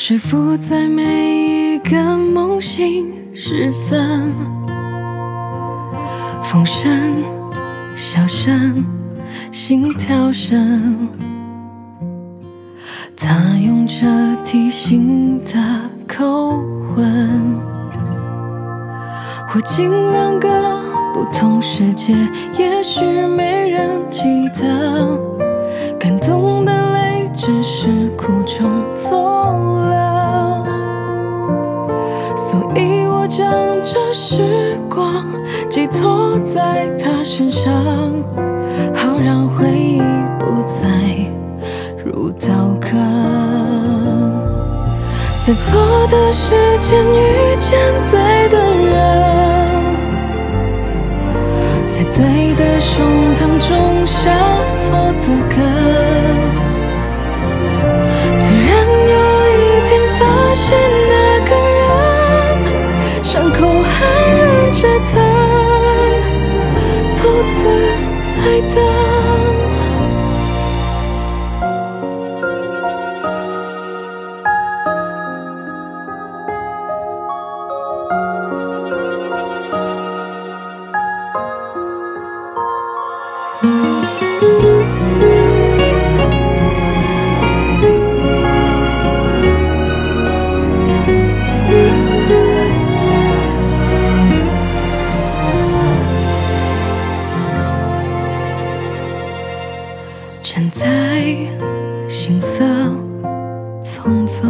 睡伏在每一个梦醒时分，风声、笑声、心跳声，他用着提醒的口吻。我经两个不同世界，也许没人记得，感动的泪只是苦中作乐，所以我将这时光寄托在他身上，好让回忆不再如刀割。在错的时间遇见对的人，在对的胸膛种下错的根。突然有一天发现那个人，伤口还热着疼，独自在等。站在行色匆匆，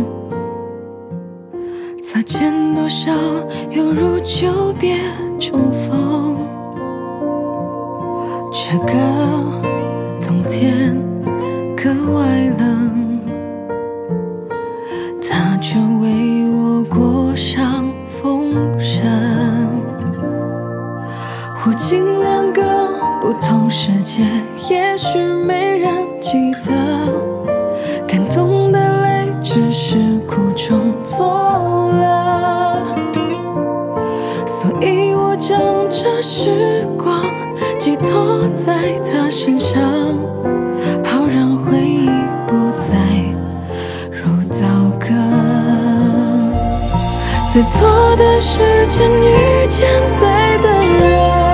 擦肩多少犹如久别重逢。这个冬天格外冷，他却为我裹上风声。或经两个不同世界，也许没人记得，感动的泪只是苦中作乐，所以我将这时光寄托在他身上，好让回忆不再如刀割。在错的时间遇见对的人，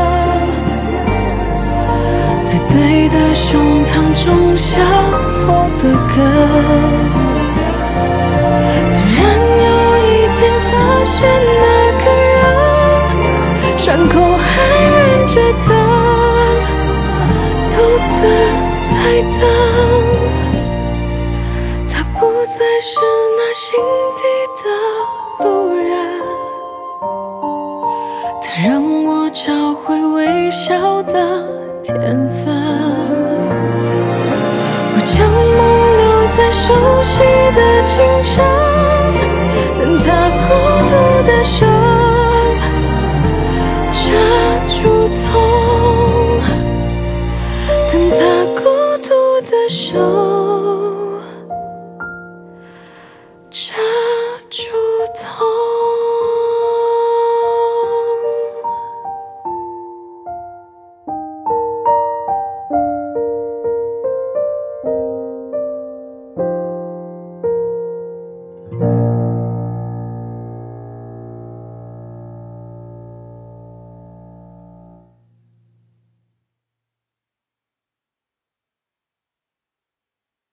在对的胸膛种下错的根。突然有一天发现那个人，伤口还热着疼，独自在等。他不再是那心底的路人，他让我找回微笑的天分。我将梦留在熟悉的清晨，等他孤独的手遮住痛，等他孤独的手遮住痛。